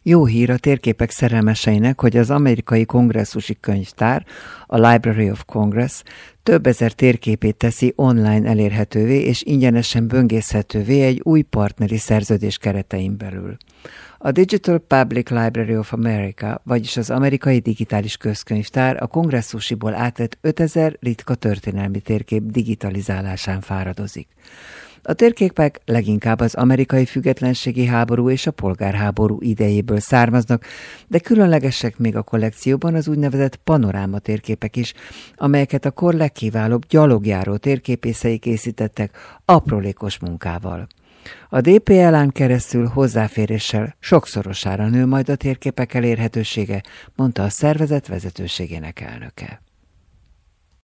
Jó hír a térképek szerelmeseinek, hogy az amerikai kongresszusi könyvtár, a Library of Congress több ezer térképét teszi online elérhetővé és ingyenesen böngészhetővé egy új partneri szerződés keretein belül. A Digital Public Library of America, vagyis az amerikai digitális közkönyvtár a kongresszusiból átvett 5000 ritka történelmi térkép digitalizálásán fáradozik. A térképek leginkább az amerikai függetlenségi háború és a polgárháború idejéből származnak, de különlegesek még a kollekcióban az úgynevezett panoráma térképek is, amelyeket a kor legkiválóbb gyalogjáró térképészei készítettek aprólékos munkával. A DPLA-n keresztül hozzáféréssel sokszorosára nő majd a térképek elérhetősége, mondta a szervezet vezetőségének elnöke.